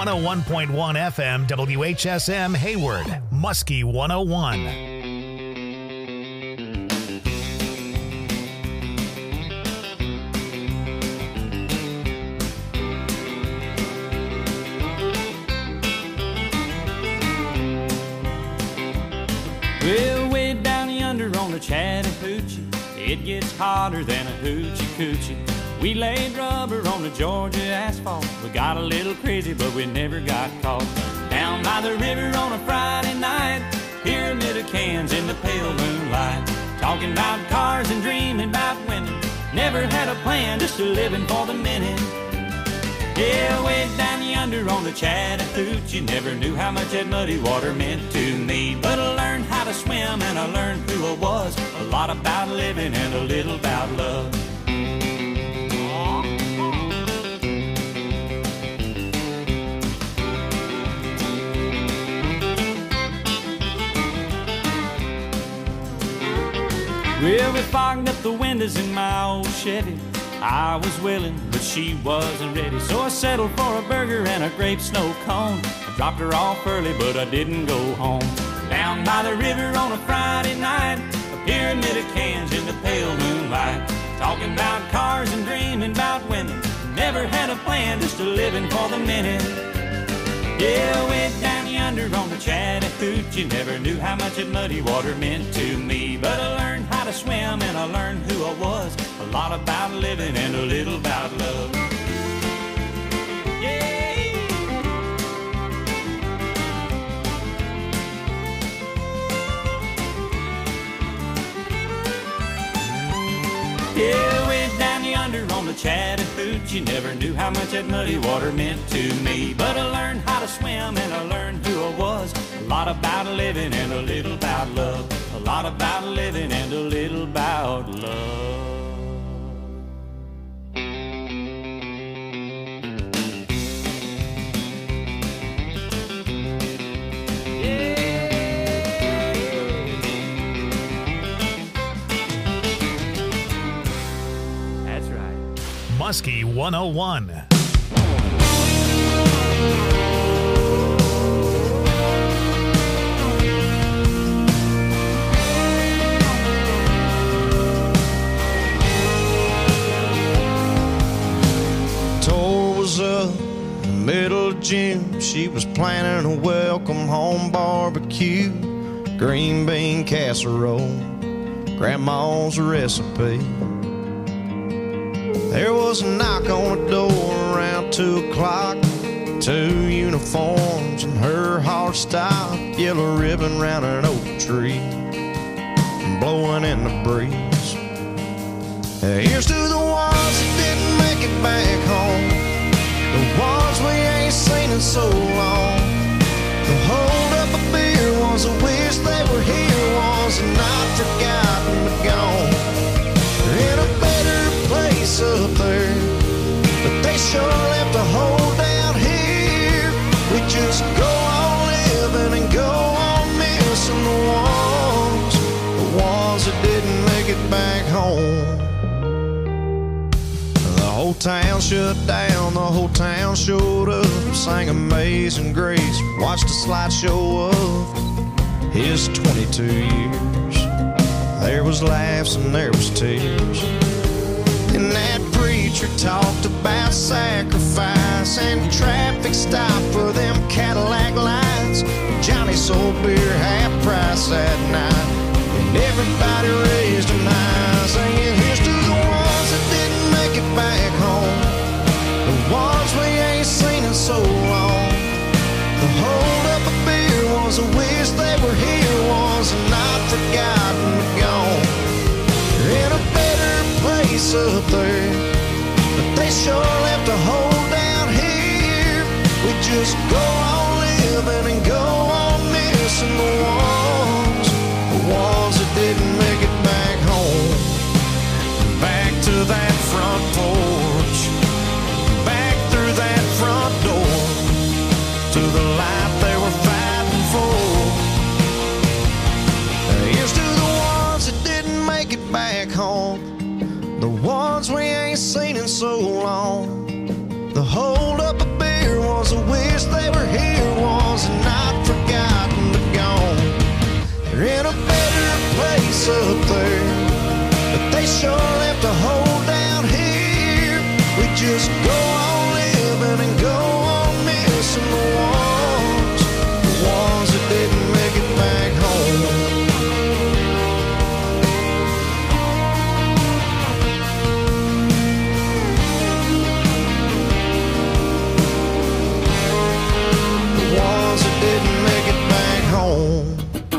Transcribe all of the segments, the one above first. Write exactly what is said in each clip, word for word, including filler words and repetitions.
one oh one point one F M W H S M Hayward, Muskie one oh one. Well, way down yonder on the Chattahoochee, it gets hotter than a hoochie coochie. We laid rubber on the Georgia asphalt. We got a little crazy, but we never got caught. Down by the river on a Friday night, pyramid of cans in the pale moonlight. Talking about cars and dreaming about women. Never had a plan, just a living for the minute. Yeah, way down yonder on the Chattahoochee, never knew how much that muddy water meant to me. But I learned how to swim and I learned who I was. A lot about living and a little about love. Well, we fogged up the windows in my old Chevy. I was willing, but she wasn't ready. So I settled for a burger and a grape snow cone. I dropped her off early, but I didn't go home. Down by the river on a Friday night, a pyramid of cans in the pale moonlight. Talking about cars and dreaming about women. Never had a plan, just a living for the minute. Yeah, way down yonder on the Chattahoochee, never knew how much that muddy water meant to me. But I learned how to swim and I learned who I was. A lot about living and a little about love. Yeah. Yeah, way down yonder on the Chattahoochee, never knew how much that muddy water meant to me. But I learned how to swim and I learned who I was. A lot about living and a little about love. A lot about living and a little about love. Muskie one oh one. Tour was up in the middle of June. She was planning a welcome home barbecue, green bean casserole, grandma's recipe. There was a knock on the door around two o'clock. Two uniforms and her heart stopped. Yellow ribbon round an oak tree, blowing in the breeze. Here's to the ones that didn't make it back home, the ones we ain't seen in so long. The hold up a beer was a wish they were here, was not forgotten but gone. In a better place up there, but they sure left a hole down here. We just go on living and go on missing the ones, the ones that didn't make it back home. The whole town shut down, the whole town showed up, sang Amazing Grace, watched a slideshow of his twenty-two years. There was laughs and there was tears, and that preacher talked about sacrifice and traffic stop for them Cadillac lights. Johnny sold beer half price that night, and everybody raised them high, singing here's to the ones that didn't make it back home, the ones we ain't seen in so long. The hold up a beer was a wish they were here, was not forgotten but gone. In a better place up there, but they sure left a hole down here. We just go on living and go on missing the ones, the ones that didn't make it back home. Back to that front porch, back through that front door, to the life they were fighting for. Here's to the ones that didn't make it back home, the ones we ain't seen in so long. The hold up a beer was a wish they were here was not forgotten but gone. They're in a better place up there, but they sure left a hole down here. We just go on living and go on missing the ones, the ones that didn't make it back home. Didn't make it back home.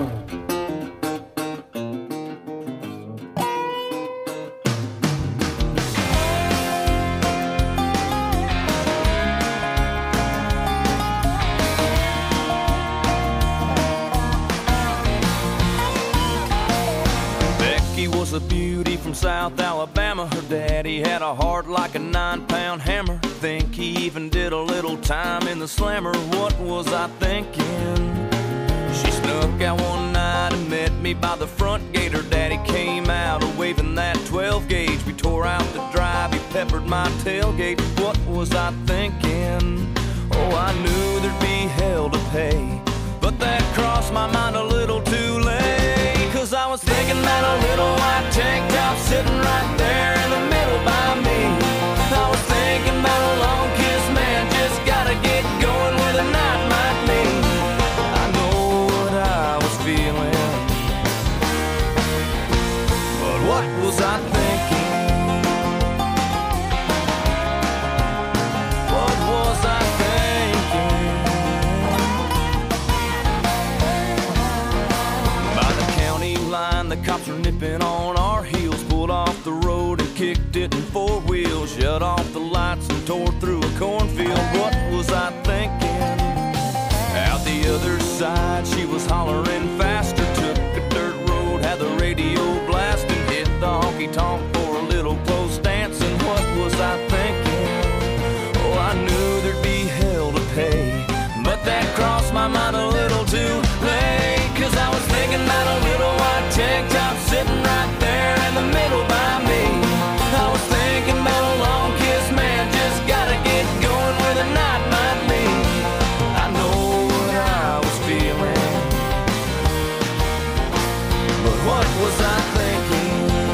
Becky was a beauty from South Alabama. Her daddy had a heart like a nine-pound hammer. Think he even did a little time in the slammer. What was I thinking? She snuck out one night and met me by the front gate. Her daddy came out waving that twelve gauge. We tore out the drive, he peppered my tailgate. What was I thinking? Oh, I knew there'd be hell to pay, but that crossed my mind a little too late. Cause I was thinking about a little white tank top sitting right there in the middle by me. I was thinking about a long kiss, man, just gotta get going where the night might lead. I know what I was feeling, but what was I thinking? What was I thinking? By the county line, the cops were nipping on our heels, pulled off the road and kicked it in four wheels, shut off the lights and tore through a cornfield. What was I thinking? Out the other side, she was hollering faster, took a dirt road, had the radio blasting, hit the honky-tonk for a little close dancing. What was I thinking? Oh, I knew there'd be hell to pay, but that crossed my mind a little too late. Cause I was thinking about a little white tank top sitting right there in the middle by me. I was thinking about a long kiss, man, just gotta get going where the night might lead. I know what I was feeling, but what was I thinking?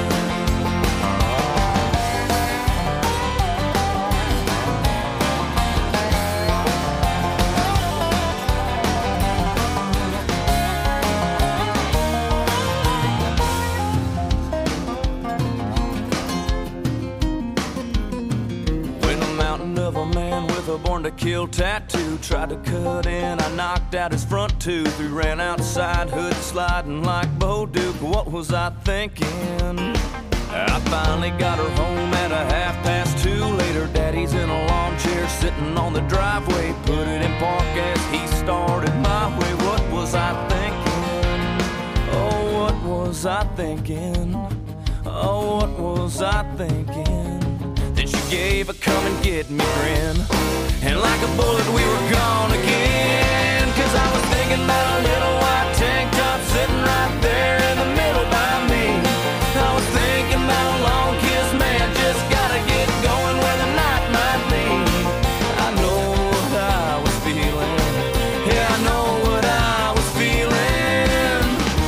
A born to kill tattoo tried to cut in, I knocked out his front tooth. We ran outside, hood sliding like Bo Duke. What was I thinking? I finally got her home at a half past two. Later, daddy's in a lawn chair sitting on the driveway, put it in park as he started my way. What was I thinking? Oh, what was I thinking? Oh, what was I thinking? Then she gave a come and get me grin, and like a bullet we were gone again. Cause I was thinking about a little white tank top sitting right there in the middle by me. I was thinking about a long kiss, man, just gotta get going where the night might lead. I know what I was feeling, yeah, I know what I was feeling.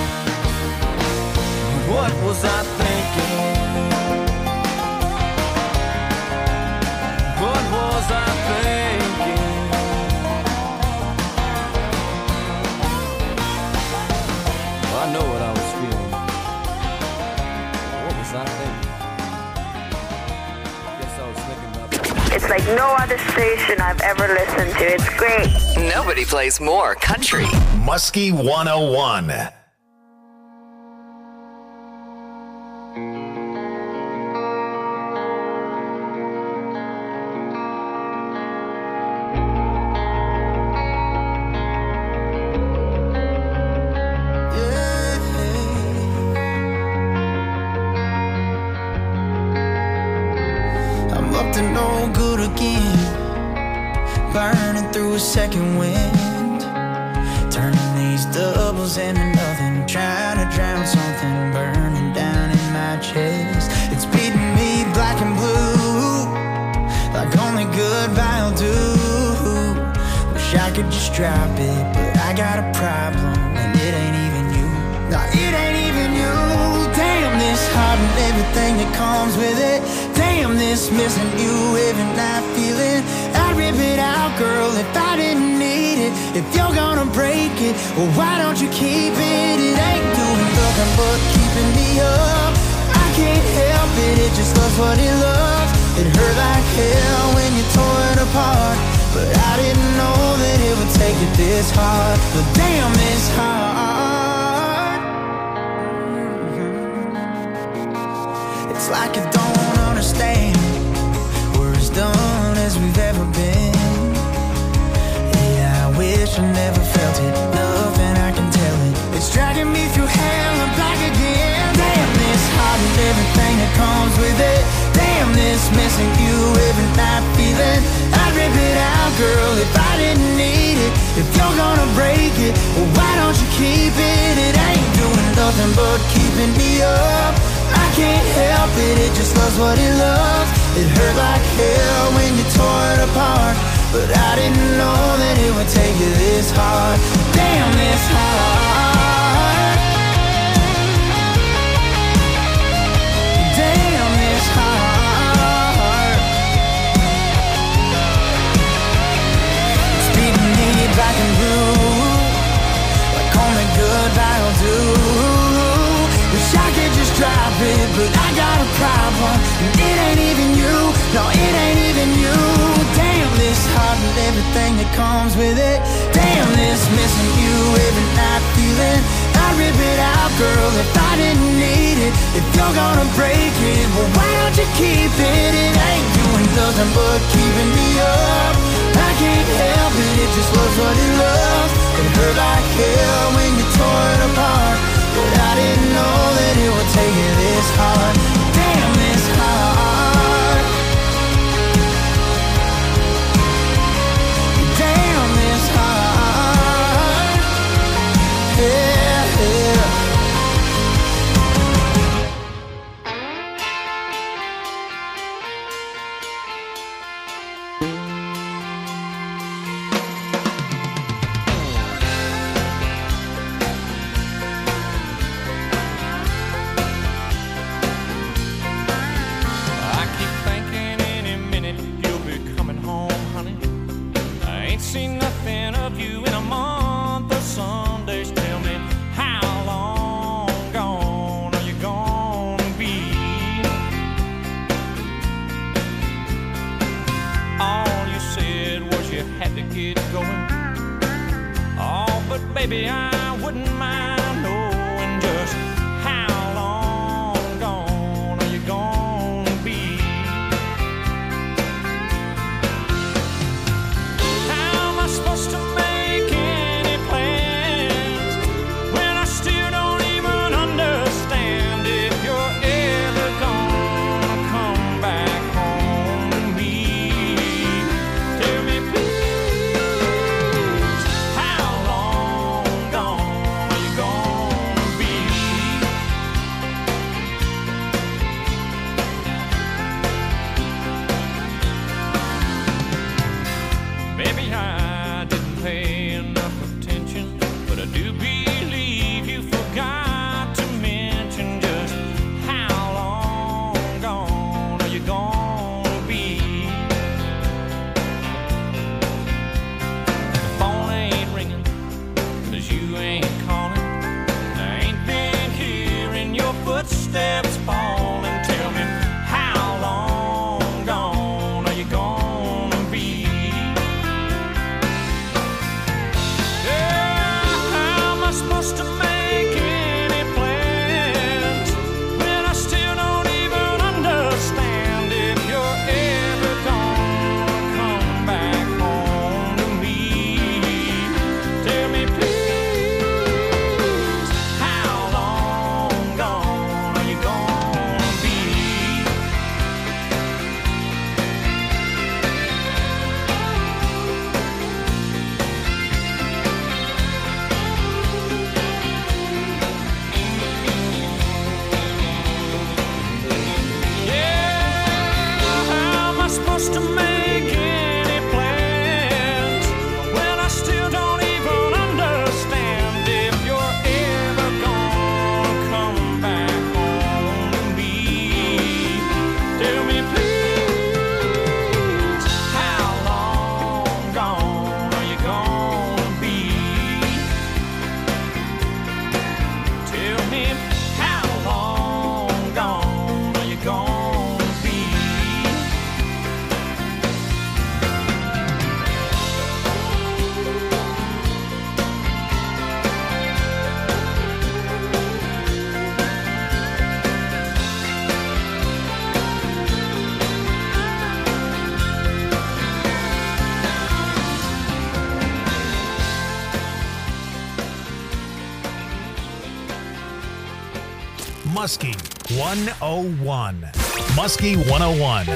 What was I thinking? What was I thinking? Well, I know what I was feeling. What was I thinking? Guess I was thinking about that. It's like no other station I've ever listened to. It's great. Nobody plays more country. Muskie one oh one. Second wind, turning these doubles into nothing, trying to drown something burning down in my chest. It's beating me black and blue, like only goodbye will do. could just drop it, but I got a problem, and it ain't even you. No, it ain't even you. Damn, this heart and everything that comes with it. Damn, this missing you every night feeling. I'd rip it out, girl, if I didn't need it. If you're gonna break it, well, why don't you keep it? It ain't doing nothing but keeping me up. I can't help it, it just loves what it loves. It hurt like hell when you tore it apart, but I didn't know that it would take it this hard. But damn, it's hard. It's like you don't understand. We're as done as we've ever been. Yeah, I wish I never felt it. Nothing I can tell it. It's dragging me through hell and back again. Damn, this heart and everything that comes with it. Damn, this missing you every night feeling. I'd rip it out, girl, if I didn't need it. If you're gonna break it, well, why don't you keep it? It ain't doing nothing but keeping me up. I can't help it, it just loves what it loves. It hurt like hell when you tore it apart, but I didn't know that it would take you this hard. Damn, this hard. Damn, this hard. It's beating me black and blue, like only goodbye will do. Wish I could just drop it, but I got a problem, and it ain't even you. No, it ain't even you. Damn, this heart and everything that comes with it. Damn, this missing you every night feeling. I'd rip it out, girl, if I didn't need it. If you're gonna break it, well, why don't you keep it? It ain't doing nothing but keeping me up. I can't help it, it just loves what it loves. It hurt like hell when you tore it apart, but I didn't know that it would take you this hard. Damn, this hard. Damn, this hard. Yeah, yeah. Seen nothing of you in a month of Sundays. Tell me, how long gone are you gonna be? All you said was you had to get going. Oh, but baby, I wouldn't mind knowing just how long gone are you gonna be? Supposed to make any plans when I still don't even understand if you're ever gonna come back home to me. Tell me please, how long gone Muskie one oh one. Muskie one oh one.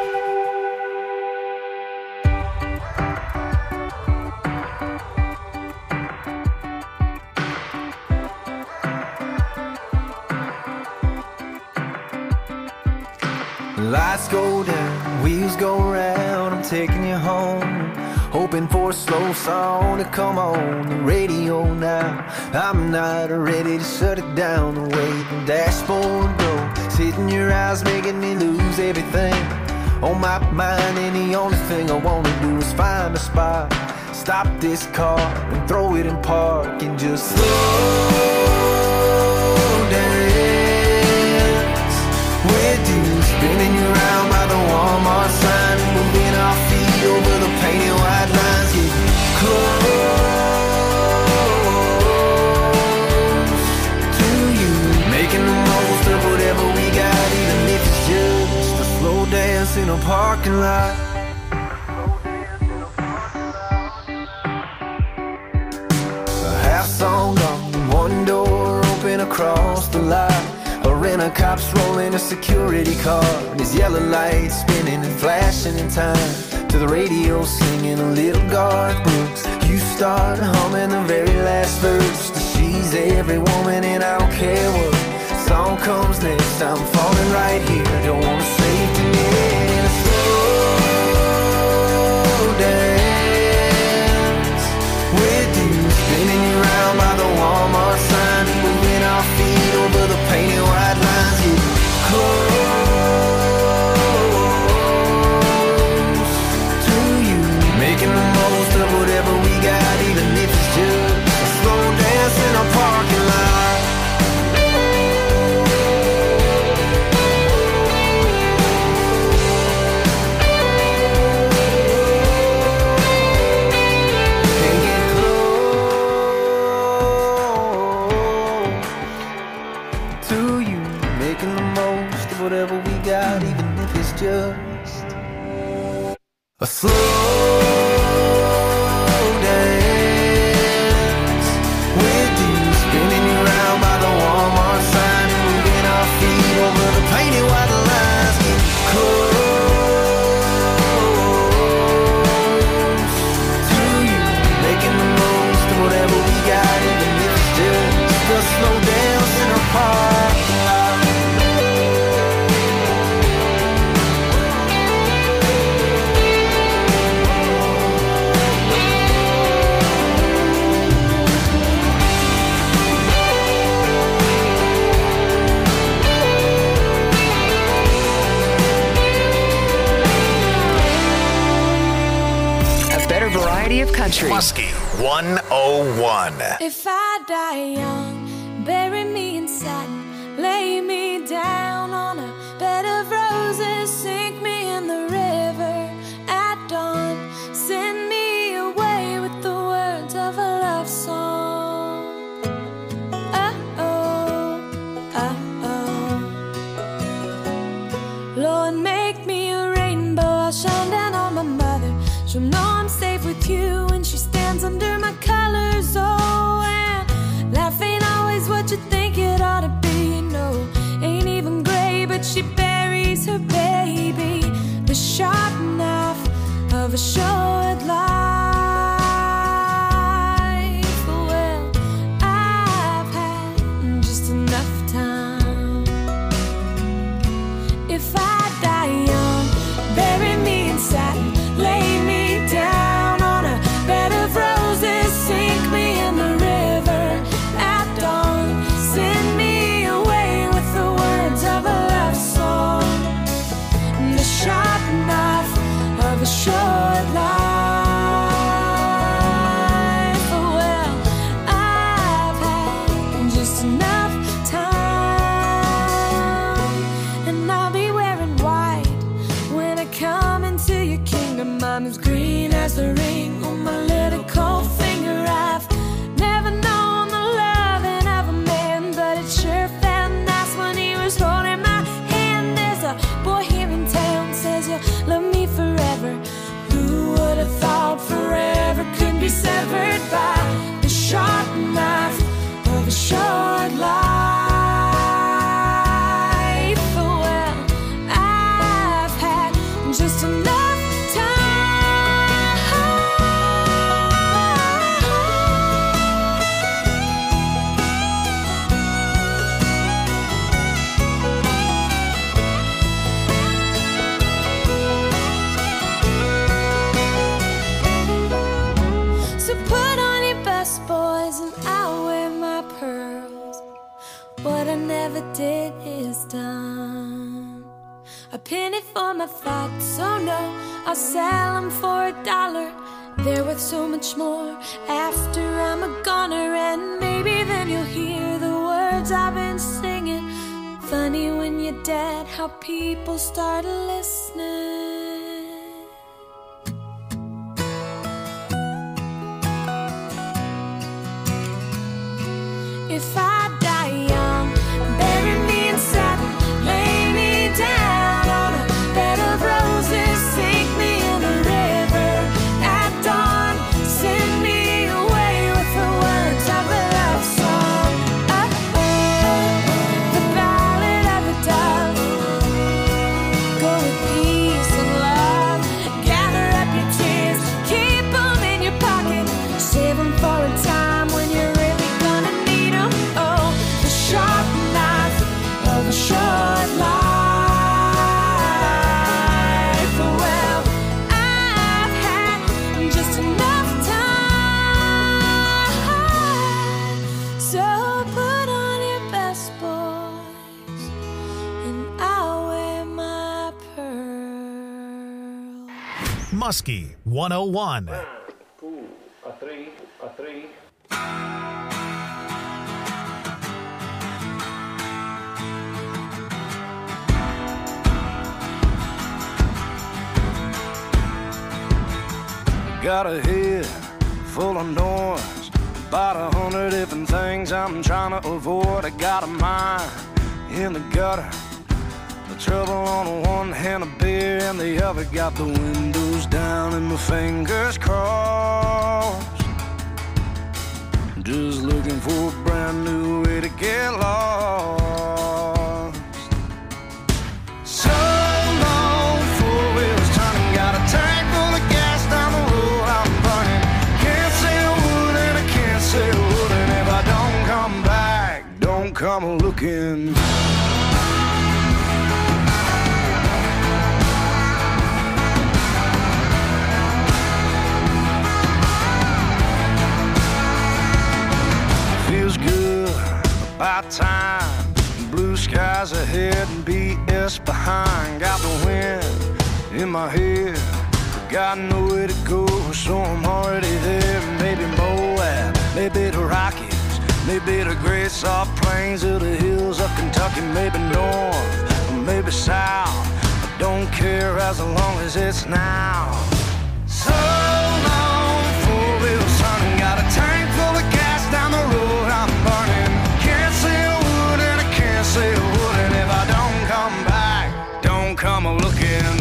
Lights go down, wheels go round, I'm taking you home. Hoping for a slow song to come on the radio now. I'm not ready to shut it down the way the dashboard goes. Hitting your eyes, making me lose everything on my mind. And the only thing I wanna do is find a spot, stop this car and throw it in park and just slow dance with you, spinning you around by the Walmart sign, moving our feet over the painted white lines, getting close to you, making the most of whatever we got, even if it's just a slow dance in a parking lot. A half song gone, one door open across the lot. A rent-a-cop's rolling a security car, and his yellow lights spinning and flashing in time to the radio singing a little Garth Brooks. You start humming the very last verse. She's every woman and I don't care what song comes next. I'm falling right here, don't wanna save to me in a slow dance with you, spinning you around by the Walmart sign, moving our feet over the painted white lines, getting close to you, making the most of whatever we got, even if it's just a slow dance in a parking lot. And get close to you, making the most of whatever we got, even if it's just a slow dance with you, spinning you around by the Walmart sign, moving our feet over the painted white lines, getting close to you, making the most of whatever we got, even if it's just a slow dance in a parking lot. A better variety of country. Muskie one oh one. If I die young, bury me in satin, lay me down on a bed of roses, sink me in the river at dawn, send me away with the words of a love song. Uh-oh, uh-oh. Lord, make me a rainbow, I'll shine down on my mother. She'll know I'm safe with you when she stands under my colors. Oh, and life ain't always what you think it ought to be. No, ain't even gray, but she buries her baby. The sharp knife of a short life. Well, I've had just enough time. If I die young, bury me in satin, lay me down on a best boys and I wear my pearls. What I never did is done. A penny for my thoughts, oh no, I'll sell them for a dollar. They're worth so much more after I'm a goner. And maybe then you'll hear the words I've been singing. Funny when you're dead how people start listening. If I die young, bury me in satin, lay me down on a bed of roses, sink me in a river at dawn, send me away with the words of a love song. Oh, oh, the ballad of a dove. Go with peace and love, gather up your tears, keep them in your pocket, save them for a time when you're really gonna need them. Oh, the sharp knife of a short life. Well, I've had just enough time. So put on your best boys and I'll wear my pearl. Muskie one oh one. Two, a three, a three. Got a head full of noise, about a hundred different things I'm trying to avoid. I got a mind in the gutter, the trouble on one hand, a beer and the other. Got the windows down and my fingers crossed, just looking for a brand new way to get lost. So long, four wheels turning, got a tank full of gas down the road I'm burning. Can't say a word and I can't say a word, and if I don't come back, don't come looking. Feels good, about time. Blue skies ahead and B S behind. Got the wind in my head, got nowhere to go, so I'm already there. Maybe Moab, maybe the Rockies, maybe the great soft plains of the hills of Kentucky. Maybe north, or maybe south, I don't care as long as it's now. So long, four wheels turning, got a tank full of gas down the road I'm burning. Can't say a word and I can't say a word, and if I don't come back, don't come looking.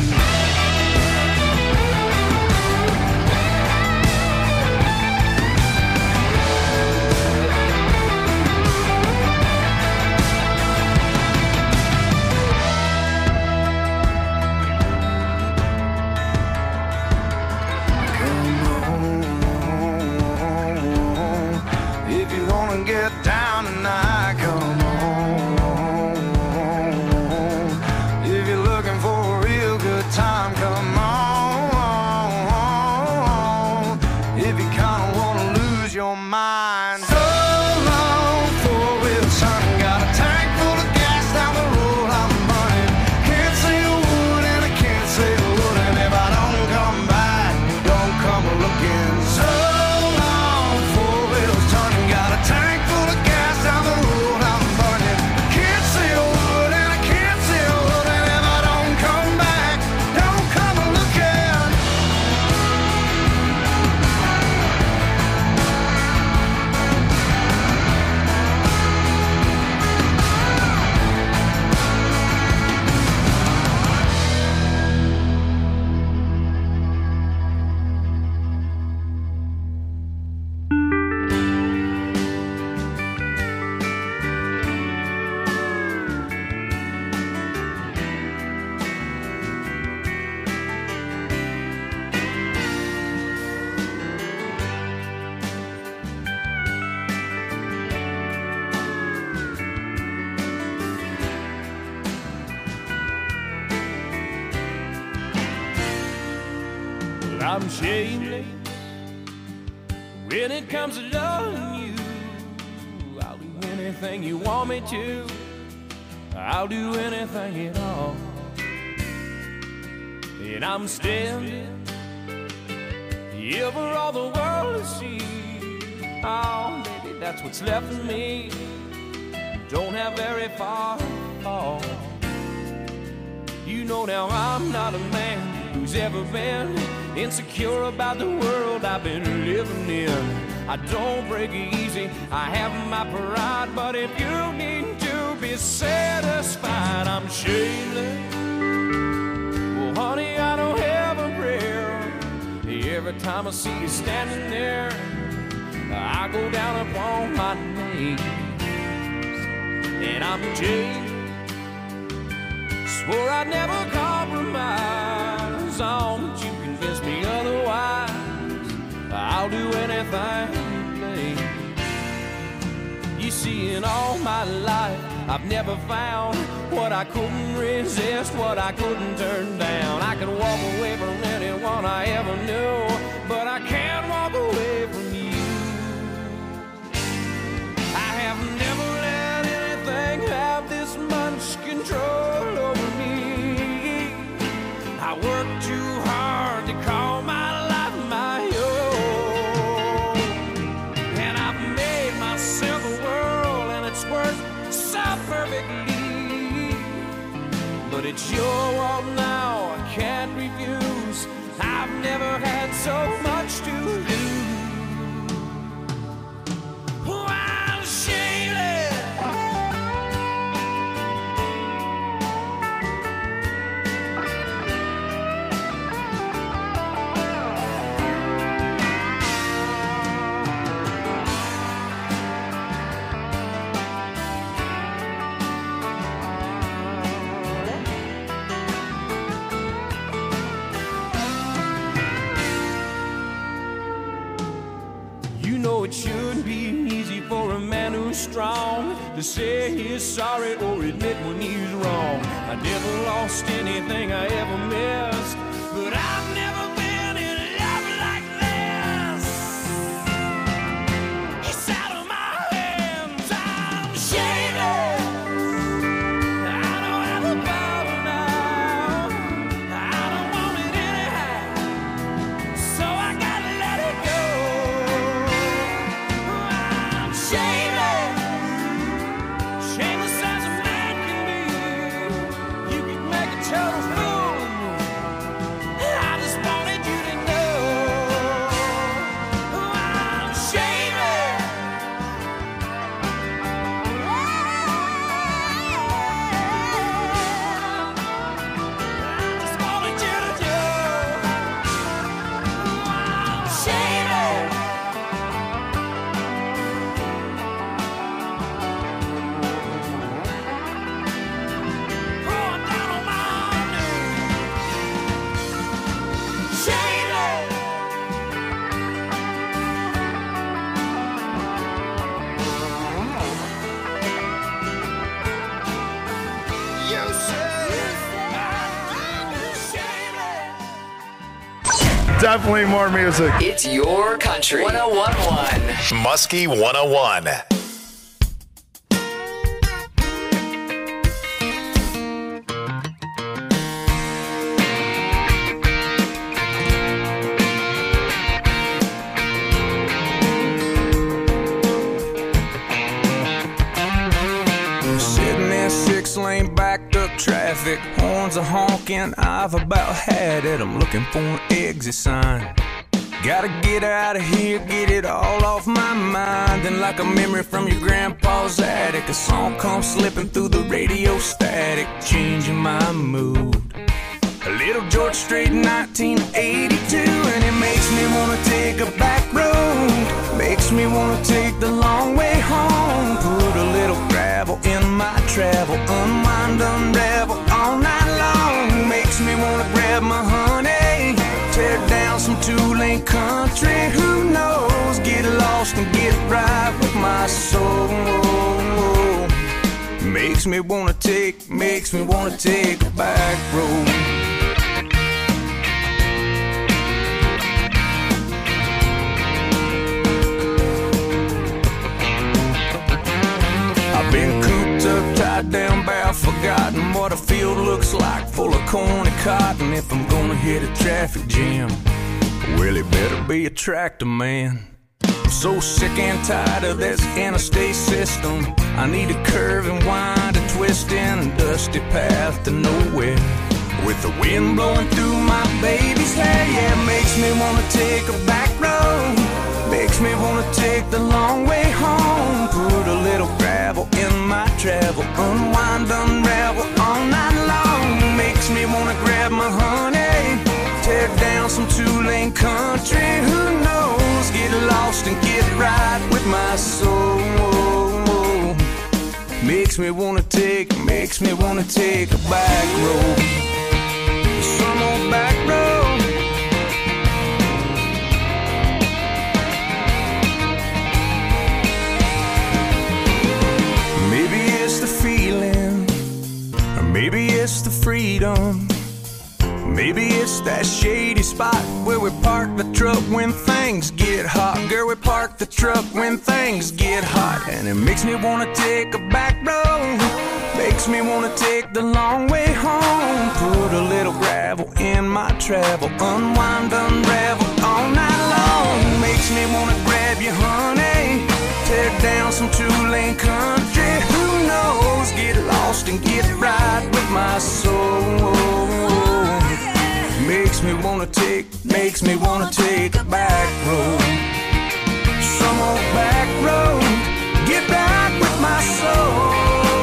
Get down tonight, come on. If you're looking for a real good time, come on. If you kinda wanna lose your mind, so long, four wheels turning, got a tank full of gas down the road I'm burning. Can't say a word and I can't say a word, and if I don't come back, don't come looking. So long, four wheels turning, got a tank full of gas down the road I'm burning. Can't say a word and I can't say a word, and if I don't come back, don't come looking. I'm shameless When it comes to loving you, I'll do anything you want me to. I'll do anything at all. And I'm standing here for all the world to see. Oh, baby, that's what's left of me. Don't have very far to fall. You know now I'm not a man who's ever been insecure about the world I've been living in. I don't break easy, I have my pride, but if you need to be satisfied, I'm shameless. Well, honey, I don't have a prayer. Every time I see you standing there, I go down upon my knees. And I'm Jay. Swore I'd never compromise on, but you convinced me otherwise. I'll do anything you please. You see, in all my life, I've never found what I couldn't resist, what I couldn't turn down. I can walk away from anyone I ever knew, but I can't walk away from you. I have never let anything have this much control over me. I work too hard to call my life my own, and I've made myself a world, and it's worked so perfectly. But it's your world now, I can't refuse. I've never had so much to lose. Oh, I'm shameless. It shouldn't be easy for a man who's strong to say he's sorry or admit when he's wrong. I never lost anything I ever missed, but I've never been in love like this. It's out of my hands, I'm shameless. I don't have a power now, I don't want it anyhow, so I gotta let it go. Shameless, shameless as a man can be. You can make a total fool of me. I just wanted you to know I'm shameless. I just wanted you to know I'm shameless. Definitely more music. It's your country. one oh one point one. Muskie one oh one. Sitting in six lane backed up traffic, horns are honking, I've about had it. I'm looking for an exit sign. Gotta get out of here, get it all off my mind. And like a memory from your grandpa's attic, a song comes slipping through the radio static, changing my mood. A little George Strait, nineteen eighty-two, and it makes me wanna take a back road, makes me wanna take the long way home. Put a little gravel in my travel, unwind, unravel all night long. Makes me wanna grab my honey, tear down some two-lane country. Who knows? Get lost and get right with my soul. Makes me wanna take, makes me wanna take a back road. looks like full of corn and cotton. If I'm gonna hit a traffic jam, well, it better be a tractor man. I'm so sick and tired of this interstate system. I need a curve and wind, a twist in a dusty path to nowhere. With the wind blowing through my baby's hair, yeah, it makes me wanna take a back road. Makes me wanna take the long way home. Put a little gravel in my travel, unwind, unravel all night long. Makes me wanna grab my honey, tear down some two-lane country. Who knows? Get lost and get right with my soul. Makes me wanna take, makes me wanna take a back road. Some old back road. Maybe it's the feeling, or maybe it's the freedom. Maybe it's that shady spot where we park the truck when things get hot. Girl, we park the truck when things get hot. And it makes me wanna take a back road. Makes me wanna take the long way home. Put a little gravel in my travel, unwind, unravel all night long. Makes me wanna grab you, honey, tear down some two-lane country. Who knows? Get lost and get right with my soul. Makes me wanna take, makes me wanna take a back road. Some old back road, get back with my soul.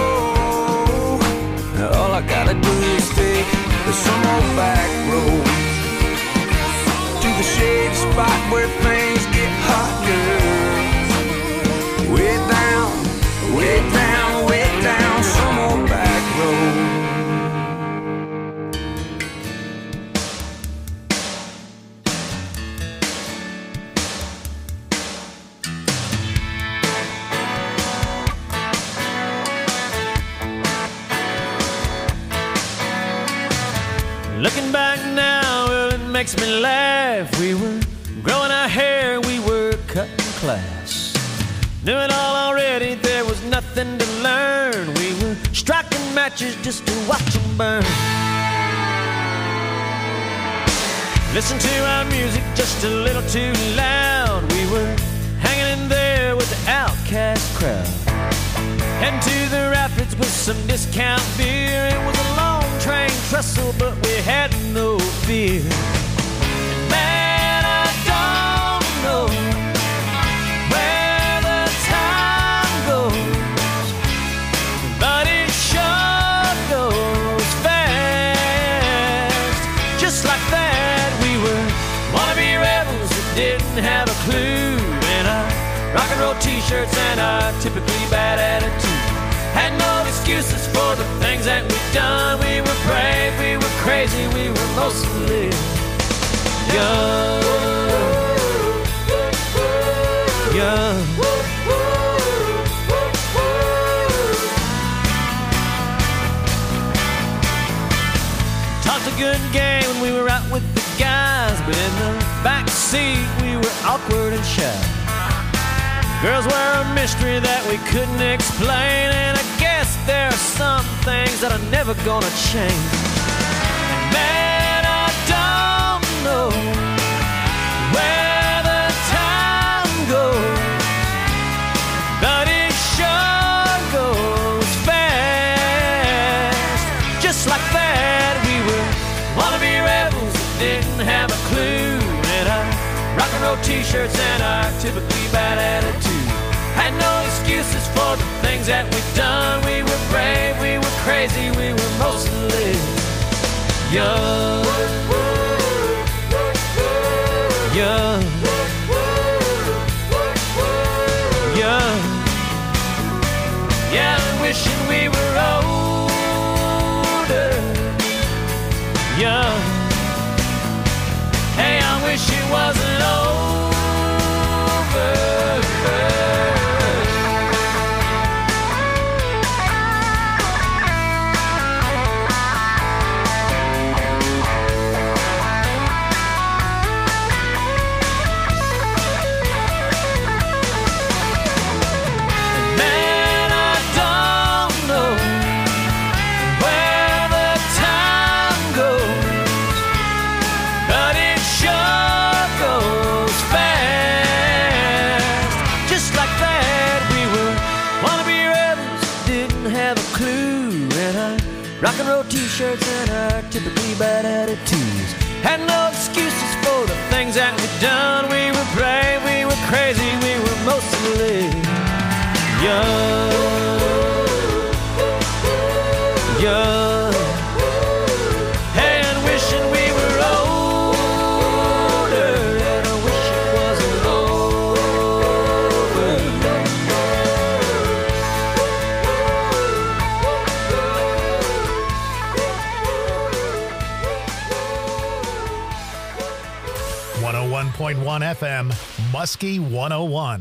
All I gotta do is take some old back road to the shady spot where things get hot, girl. Way down, way down, way down, some old back road. Looking back now, well, it makes me laugh. We were growing our hair, we were cutting class. Knew it all already, there was nothing to learn. We were striking matches just to watch them burn. Listen to our music just a little too loud. We were hanging in there with the outcast crowd. Heading to the rapids with some discount beer. It was a long train trestle, but we had no fear. And man, I don't know where the time goes, but it sure goes fast. Just like that, we were wannabe rebels that didn't have a clue. And our rock and roll t-shirts and our typically bad attitude had no excuses for the things that we've done. We were brave, we were crazy, we were mostly young. Young. Talked a good game when we were out with the guys, but in the back seat we were awkward and shy. Girls were a mystery that we couldn't explain, and I guess there are some things that are never gonna change. And man, I don't know where the time goes, but it sure goes fast. Just like that, we were wannabe rebels that didn't have a clue. And our rock and roll t-shirts and our typically bad attitude had no excuses for the things that we've done. We were brave, we were crazy, we were mostly young. Young. Young. Yeah, wishing we were older. Young. Hey, I wish it wasn't over. Man, I don't know Rock and roll t-shirts and our typically bad attitudes. Had no excuses for the things that we'd done. We were brave, we were crazy, we were mostly young. Young. And wishing we were older. And I wish it wasn't over. one oh one point one F M, Muskie one oh one.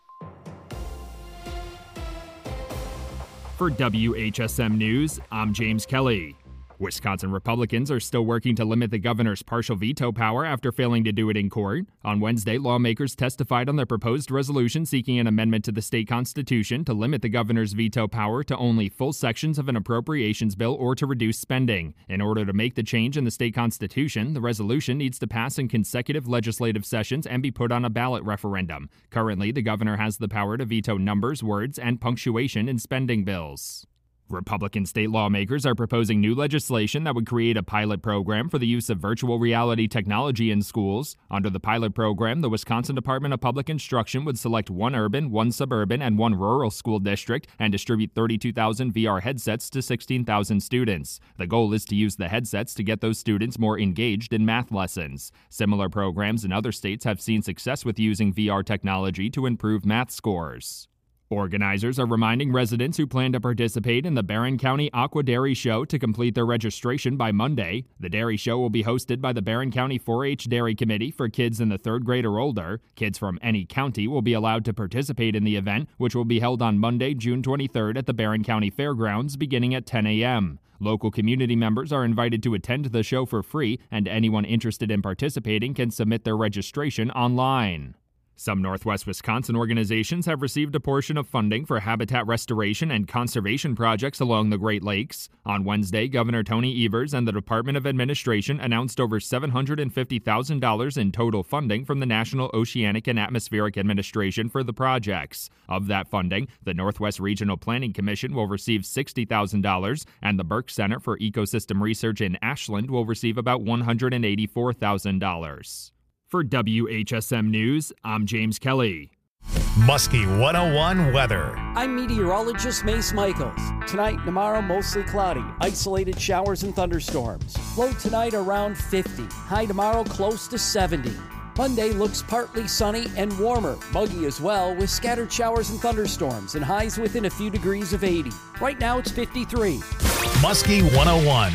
For W H S M News, I'm James Kelly. Wisconsin Republicans are still working to limit the governor's partial veto power after failing to do it in court. On Wednesday, lawmakers testified on their proposed resolution seeking an amendment to the state constitution to limit the governor's veto power to only full sections of an appropriations bill or to reduce spending. In order to make the change in the state constitution, the resolution needs to pass in consecutive legislative sessions and be put on a ballot referendum. Currently, the governor has the power to veto numbers, words, and punctuation in spending bills. Republican state lawmakers are proposing new legislation that would create a pilot program for the use of virtual reality technology in schools. Under the pilot program, the Wisconsin Department of Public Instruction would select one urban, one suburban, and one rural school district and distribute thirty-two thousand V R headsets to sixteen thousand students. The goal is to use the headsets to get those students more engaged in math lessons. Similar programs in other states have seen success with using V R technology to improve math scores. Organizers are reminding residents who plan to participate in the Barron County Aqua Dairy Show to complete their registration by Monday. The dairy show will be hosted by the Barron County four H Dairy Committee for kids in the third grade or older. Kids from any county will be allowed to participate in the event, which will be held on Monday, June twenty-third at the Barron County Fairgrounds beginning at ten a.m. Local community members are invited to attend the show for free, and anyone interested in participating can submit their registration online. Some Northwest Wisconsin organizations have received a portion of funding for habitat restoration and conservation projects along the Great Lakes. On Wednesday, Governor Tony Evers and the Department of Administration announced over seven hundred fifty thousand dollars in total funding from the National Oceanic and Atmospheric Administration for the projects. Of that funding, the Northwest Regional Planning Commission will receive sixty thousand dollars, and the Burke Center for Ecosystem Research in Ashland will receive about one hundred eighty-four thousand dollars. For W H S M News, I'm James Kelly. Muskie one oh one weather. I'm meteorologist Mace Michaels. Tonight and tomorrow, mostly cloudy. Isolated showers and thunderstorms. Low tonight around fifty. High tomorrow close to seventy. Monday looks partly sunny and warmer. Muggy as well, with scattered showers and thunderstorms and highs within a few degrees of eighty. Right now it's fifty-three. Muskie one oh one.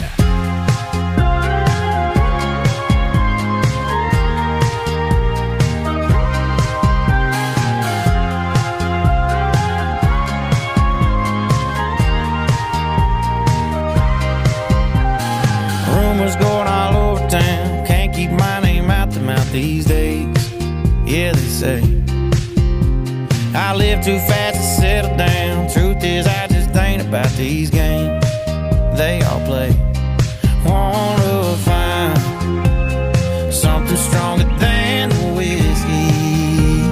Rumors going all over town, can't keep my name out the mouth these days. Yeah, they say I live too fast to settle down. Truth is, I just ain't about these games they all play. Wanna find something stronger than the whiskey.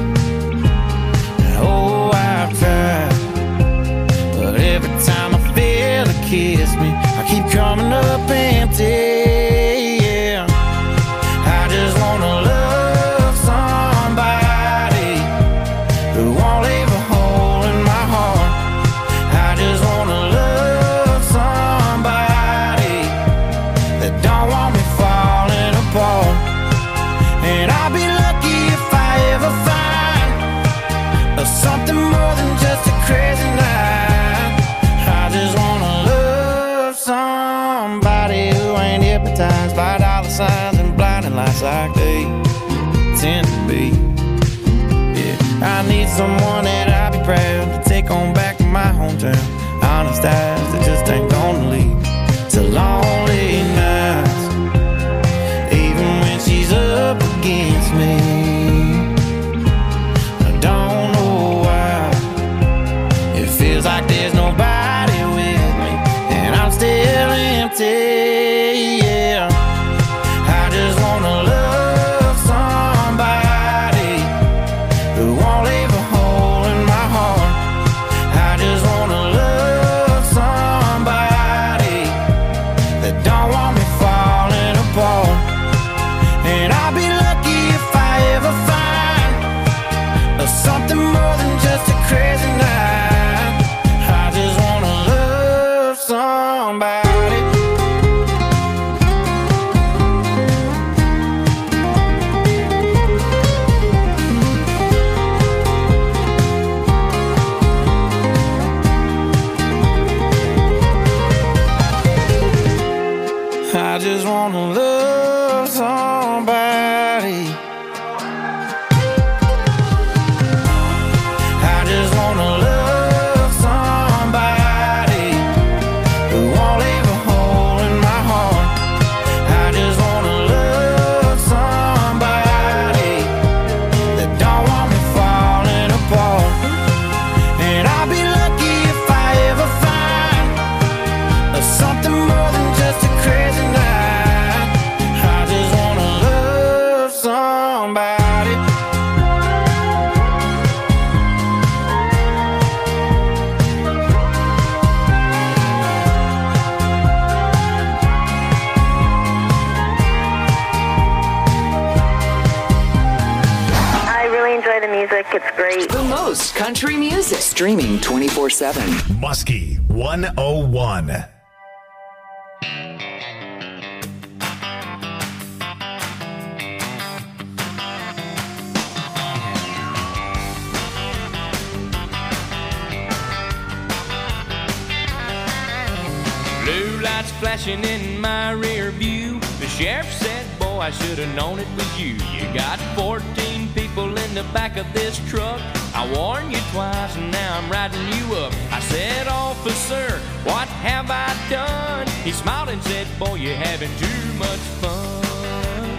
Oh, I've tried, but every time I feel a kiss me, I keep coming up empty. Yeah, I just wanna love somebody who won't leave a hole in my heart. I just wanna love somebody that don't want me falling apart. And I'll be lucky if I ever find something more than just a crazy night. I just wanna love somebody who ain't hypnotized by dollar signs and blinding lights like they tend to be. Yeah, I need someone that I'll be proud to take on back to my hometown. Honest eyes that just ain't gonna leave to lonely nights, even when she's up against me. I don't know why it feels like there's nobody with me, and I'm still empty. Yeah, I just wanna love somebody who won't leave a hole in my heart. I just wanna love somebody just wanna love somebody. I just wanna love somebody who won't leave a hole in my heart. I just wanna love somebody that don't want me falling apart. And I'll be lucky if I ever find something more than just a crazy night. I just wanna love somebody. I really enjoy the music. It's great. The most country music. Streaming twenty-four seven. Muskie one oh one. Blue lights flashing in my rear view. The sheriff said, boy, I should have known it was you. You got fourteen people in the back of this truck. I warned you twice and now I'm riding you up. I said, officer, what have I done? He smiled and said, boy, you're having too much fun.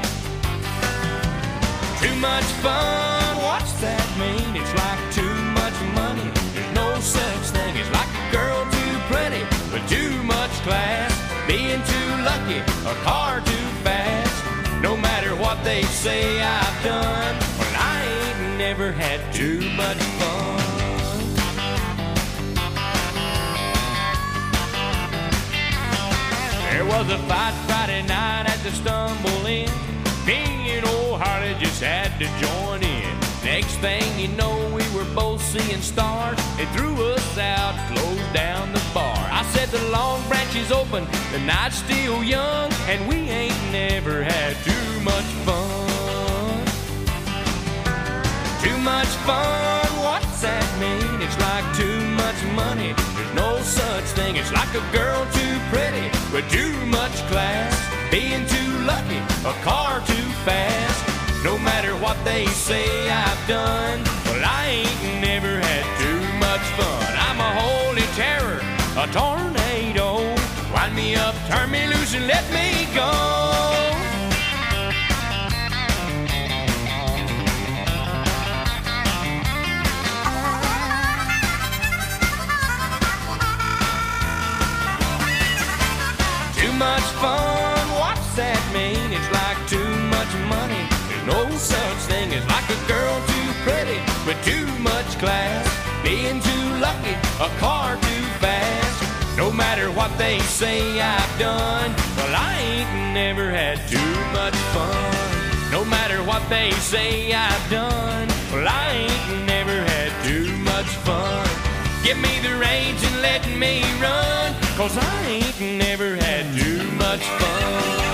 Too much fun, what's that mean? It's like too much money. There's no such thing as like a girl too pretty with too much class, being too lucky, a car too fast. No matter what they say I've done, well, I ain't never had too much fun. There was a fight Friday night at the Stumble Inn. Me and old Harley just had to join in. Next thing you know, we were both seeing stars. They threw us out, closed down the bar. I said the Long Branch is open, the night's still young, and we ain't never had too much fun. Too much fun, what's that mean? It's like too much money. There's no such thing. It's like a girl too pretty with too much class, being too lucky, a car too fast. No matter what they say I've done, well, I ain't never had too much fun. I'm a holy terror, a tornado. Wind me up, turn me loose, and let me go. Too much fun, what's that mean? It's like too much money. No such thing as like a girl too pretty with too much class, being too lucky, a car too fast. No matter what they say I've done, well, I ain't never had too much fun. No matter what they say I've done, well, I ain't never had too much fun. Give me the reins and let me run, 'cause I ain't never had too much fun.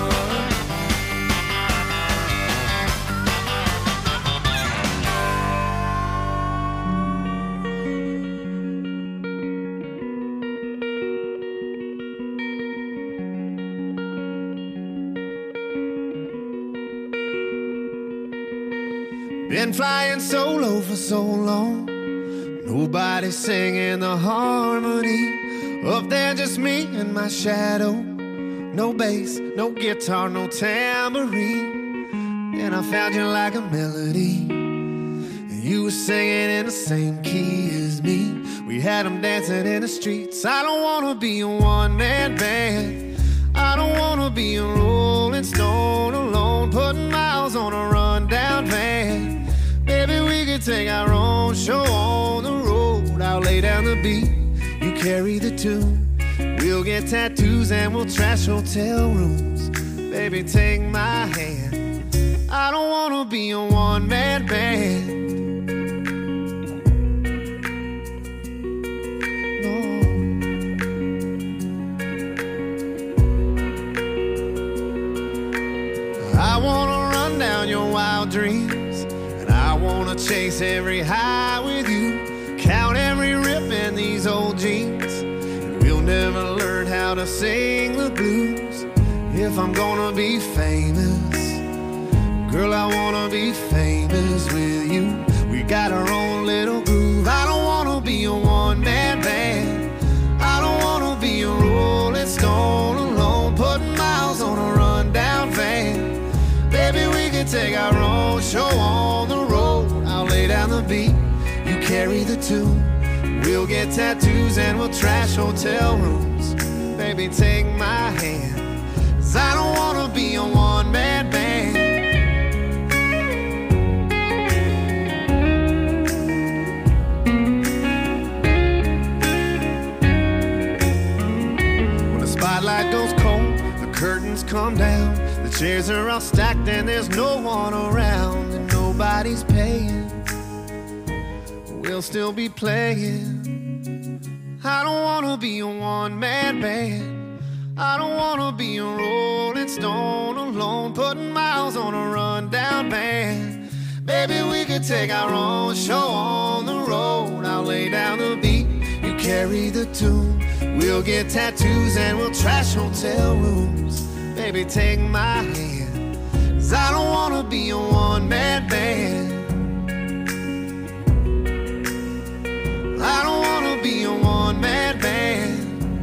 Been flying solo for so long, nobody singing the harmony. Up there just me and my shadow. No bass, no guitar, no tambourine. And I found you like a melody, and you were singing in the same key as me. We had them dancing in the streets. I don't wanna be a one-man band. I don't wanna be a rolling stone alone, putting miles on a rundown van. Maybe we could take our own show on the road. I'll lay down the beat, you carry the tune. We'll get tattoos and we'll trash hotel rooms. Baby, take my hand. I don't wanna be a one-man band. No. I wanna run down your wild dreams, I wanna chase every high with you, count every rip in these old jeans, and we'll never learn how to sing the blues. if I'm gonna be famous. Girl, I wanna be famous with you. We got our own little groove. I don't wanna be a one-man band. I don't wanna be a rolling stone alone, putting miles on a rundown van. Baby, we can take our own show on the road. I'll lay down the beat, you carry the tune. We'll get tattoos and we'll trash hotel rooms. Baby, take my hand, 'cause I don't wanna be a one-man band. When the spotlight goes cold, the curtains come down, the chairs are all stacked and there's no one around, and nobody's paying. We'll still be playing. I don't wanna be a one-man band. I don't wanna be a rolling stone alone, putting miles on a rundown van. Baby, we could take our own show on the road. I'll lay down the beat, you carry the tune. We'll get tattoos and we'll trash hotel rooms. Baby, take my hand, 'cause I don't wanna be a one-man band. I don't wanna be a one-man band.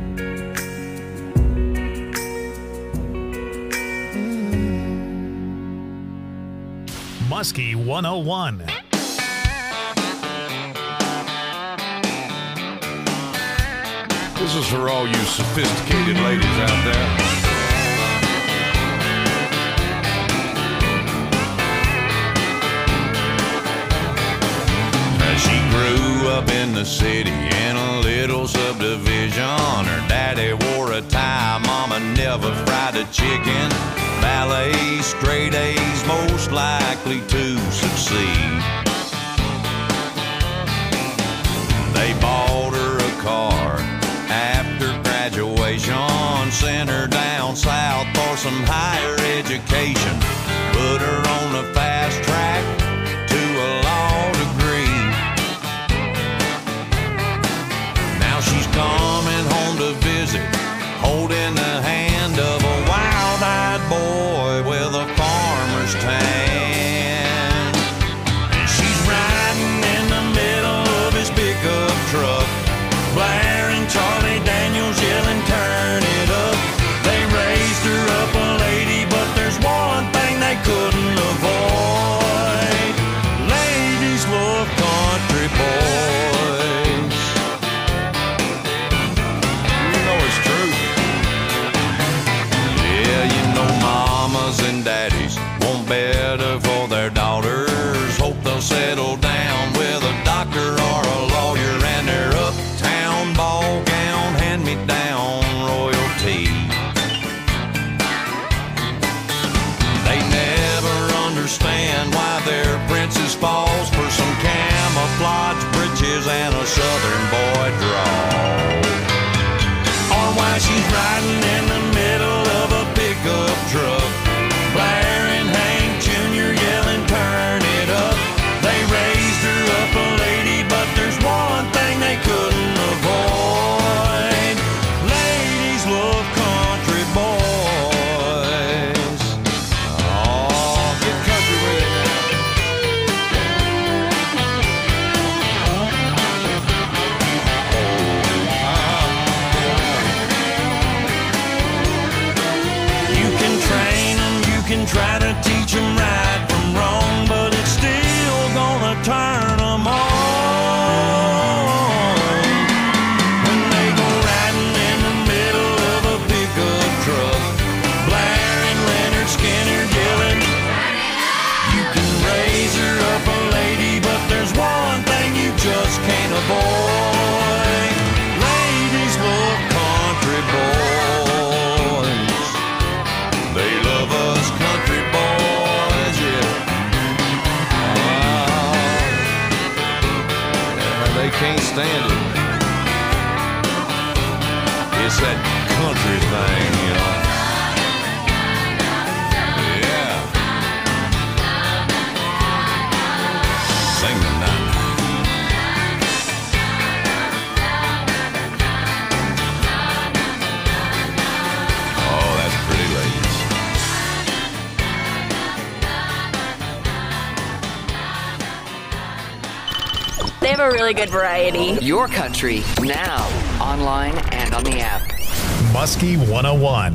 Mm. Muskie one oh one. This is for all you sophisticated ladies out there. She grew up in the city in a little subdivision. Her daddy wore a tie, mama never fried a chicken. Ballet, straight A's, most likely to succeed. They bought her a car after graduation, sent her down south for some higher education, put her on the fast track to a law degree. She's coming home to visit, holding the hand of a wild-eyed boy with a farmer's tan. And she's riding in the middle of his pickup truck, blaring Charlie Daniels, yelling, turn it up. They raised her up a lady, but there's one thing they couldn't avoid. Ladies love country boys. And daddies want better for their daughters. Hope they'll settle down with a doctor or a lawyer, and their uptown ball gown, hand-me-down royalty. They never understand why their princess falls for some camouflage breeches and a southern boy drawl, or why she's riding in the middle of a pickup truck, blaring Hank Junior, yelling, turn it up. They raised her up a lady, but there's one thing they couldn't avoid. Ladies love country boys. Oh, get country with it now. You can train them, you can try to teach them right from wrong, but it's still gonna turn them on. When they go riding in the middle of a pickup truck, blaring Leonard Skinner, yelling, you can raise her up a lady, but there's one thing you just can't avoid. Ladies love country boys. They love us country boys, yeah. Oh, they can't stand it. It's that country thing, you know. Yeah. Sing the night. Oh, that's pretty ladies. a really good variety. Your country, now, online and on the app. Muskie one oh one.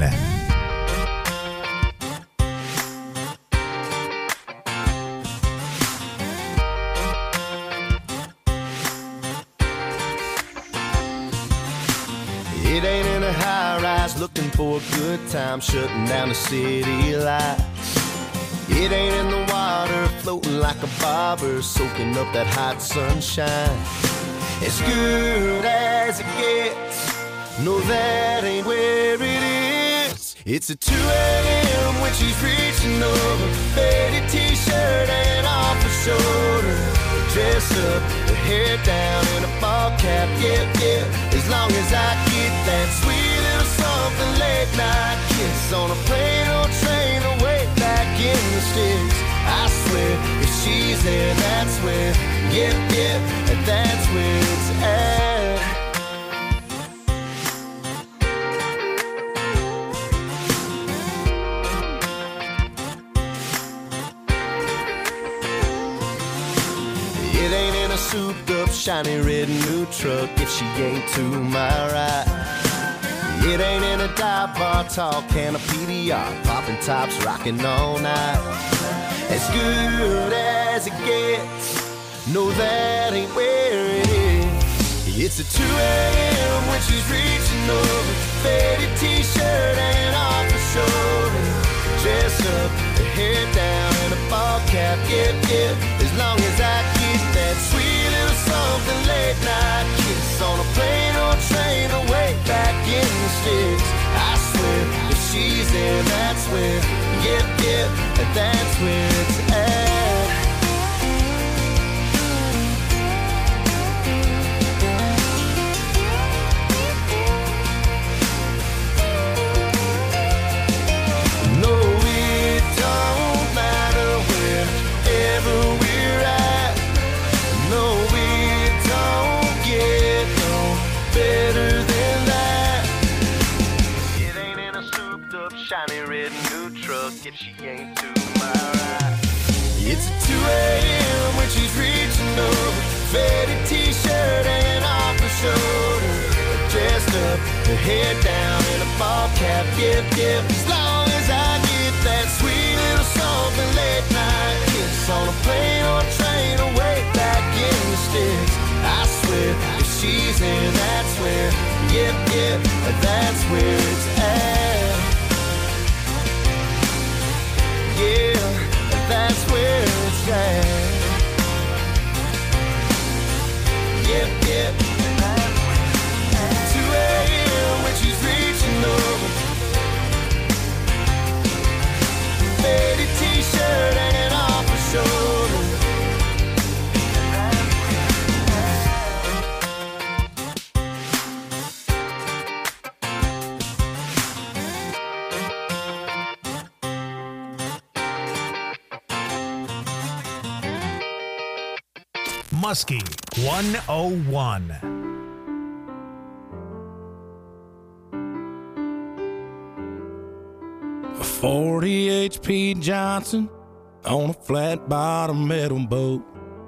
It ain't in a high rise looking for a good time, shutting down the city lights. It ain't in the water floating like a bobber, soaking up that hot sunshine. As good as it gets, no, that ain't where it is. It's at two a.m. when she's reaching over, faded t-shirt and off her shoulder. Dress up, her hair down in a ball cap, yeah, yeah. As long as I get that sweet little something late night kiss on a plane or train away back in the sticks. I swear, if she's there, that's where, yeah, yeah, and that's where it's at. It ain't in a souped up, shiny red new truck if she ain't to my right. It ain't in a dive bar, tall can of P D R, popping tops, rocking all night. As good as it gets, no, that ain't where it is. It's at two a.m. when she's reaching over, faded t-shirt and off her shoulder. Dress up, her hair down and a ball cap, yeah, yeah. As long as I get that sweet little something late night kiss on a plane or train away back in the sticks. I swear, if she's there, that's where, yeah, yeah, and that's where it's at. If she ain't to my right. It's at two a.m. when she's reaching over, faded t-shirt and off her shoulder. Dressed up, her hair down in a ball cap, yep, yep. As long as I get that sweet little something late night kiss on a plane or train away back in the sticks. I swear, if she's in, that's where, yep, yep, that's where it's at. Yeah, that's where it's at. Yep, yep. two a.m. when she's reaching over, faded t-shirt hanging off her shoulder. Muskie one oh one. A forty H P Johnson on a flat bottom metal boat.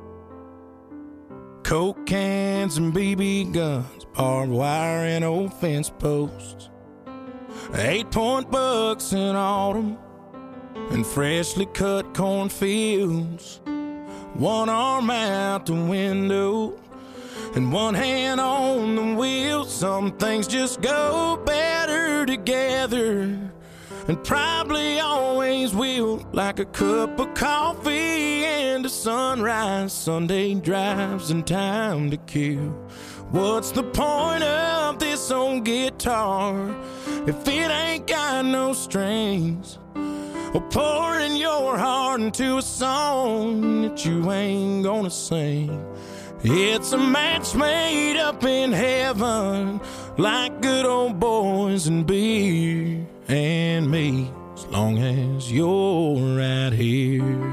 Coke cans and B B guns, barbed wire and old fence posts. Eight point bucks in autumn and freshly cut cornfields. One arm out the window and one hand on the wheel. Some things just go better together, and probably always will. Like a cup of coffee and a sunrise, Sunday drives and time to kill. What's the point of this old guitar if it ain't got no strings? Or pouring your heart into a song that you ain't gonna sing. It's a match made up in heaven, like good old boys and beer and me, as long as you're right here.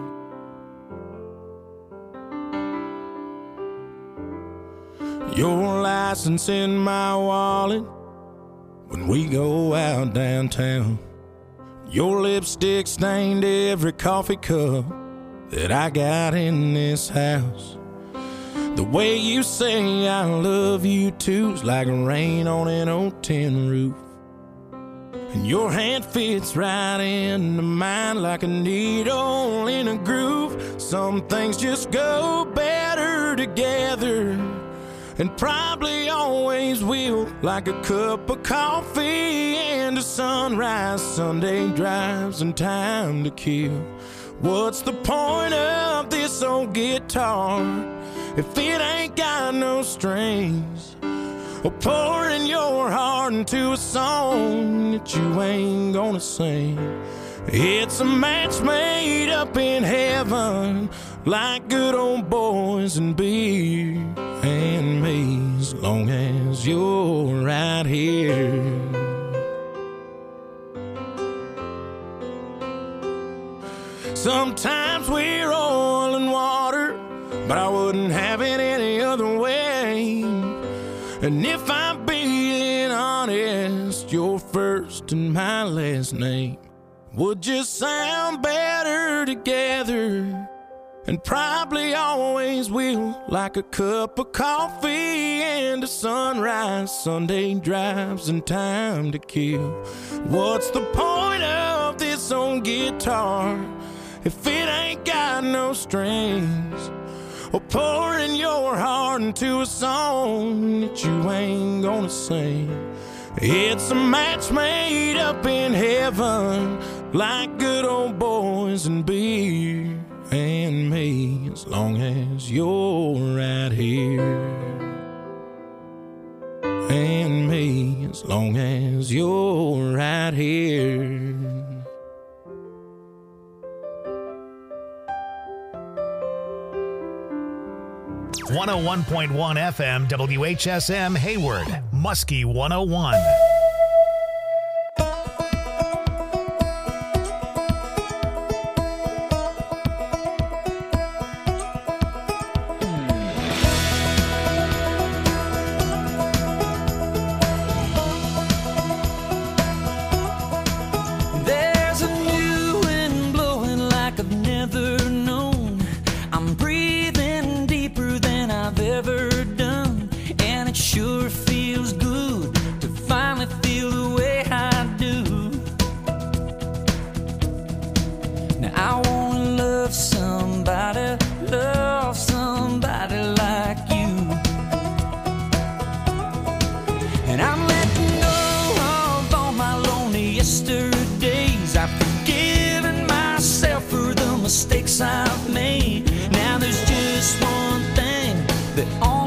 Your license in my wallet when we go out downtown. Your lipstick stained every coffee cup that I got in this house. The way you say I love you too's like rain on an old tin roof. And your hand fits right into mine like a needle in a groove. Some things just go better together, and probably always will, like a cup of coffee and a sunrise, Sunday drives and time to kill. What's the point of this old guitar if it ain't got no strings? Or pouring your heart into a song that you ain't gonna sing. It's a match made up in heaven, like good old boys and beer and me, as long as you're right here. Sometimes we're oil and water, but I wouldn't have it any other way. And if I'm being honest, your first and my last name would just sound better together, and probably always will, like a cup of coffee and a sunrise, Sunday drives and time to kill. What's the point of this old guitar if it ain't got no strings? Or pouring your heart into a song that you ain't gonna sing. It's a match made up in heaven, like good old boys and beer and me, as long as you're right here. And me, as long as you're right here. one oh one point one F M W H S M Hayward, Muskie one oh one. There's a new wind blowing like I've never known. I'm breathing deeper than I've ever done, and it sure feels good to finally feel the way I do. Now I wanna love somebody, love somebody like you, and I'm letting go of all my lonely yesterdays. I've forgiven myself for the mistakes I've made. Now there's just one thing that all